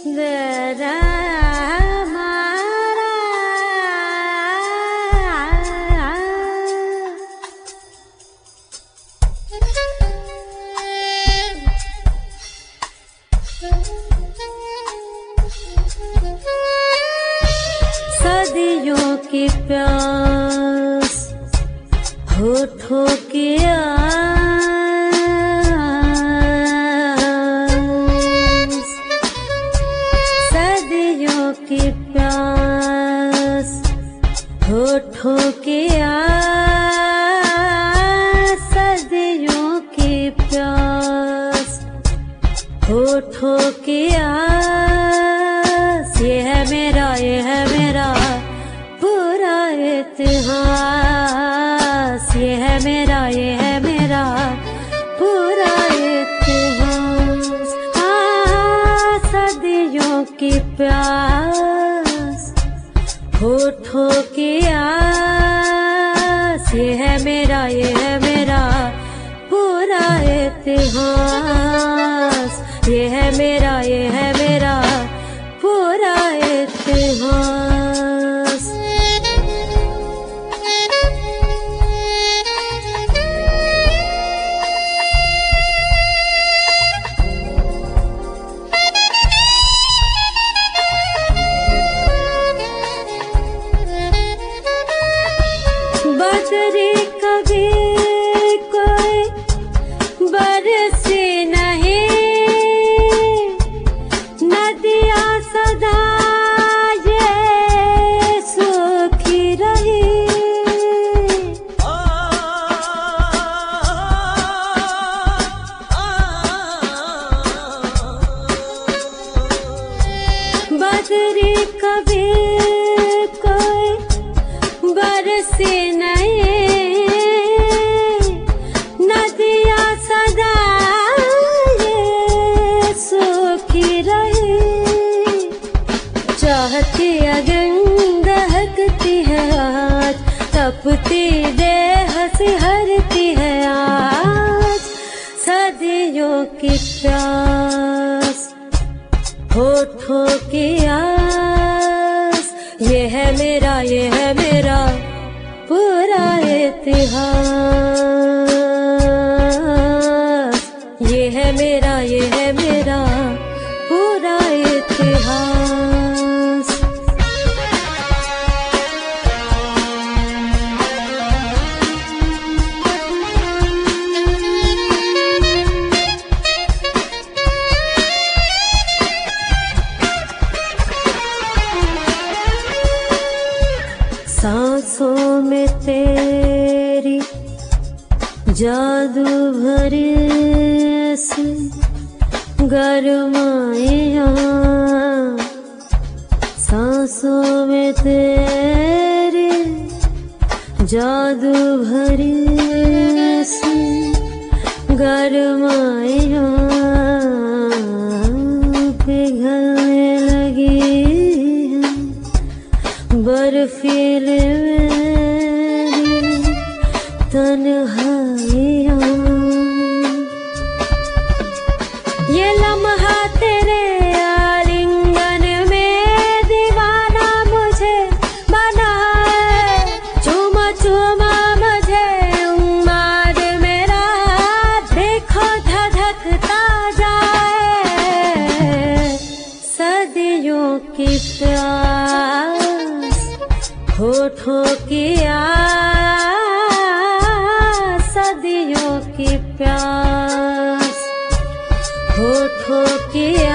जरा सदियों की प्यास होठों की आस, सदियों की प्यास होठों की आस, सदियों की प्यास होठों की आस। ये है मेरा पूरा इतिहास, ये है मेरा पूरा इतिहास। सदियों की प्यास होठों की आस, ये है मेरा पूरा इतिहास। ये है मेरा पूरा इतिहास। बदरी कभी कोई बरसी नहीं, नदियाँ सदा ये सूखी रही। बदरी कभी कोई बरसी नहीं, नदियाँ सदा ये सूखी रही। चाहती अगन दहकती है आज, तपती देह सिहरती है आज। सदियों की प्यास होठों की आस, ये है मेरा पूरा इतिहास। ये है मेरा पूरा इतिहास। सांसों में तेरी जादू भरी सी गरमाइयाँ, सांसों में तेरी जादू भरी सी गरमाइयाँ, पिघलने लगी है बर्फीले मेरी तन्हाइयाँ। ये लम्हा तेरे आलिंगन में दीवाना मुझे बनाए, चूमा चूमा मुझे उम्माद मेरा देखो धधकता जाए। सदियों की प्यास होठों की आस, सदियों की प्यास होठों की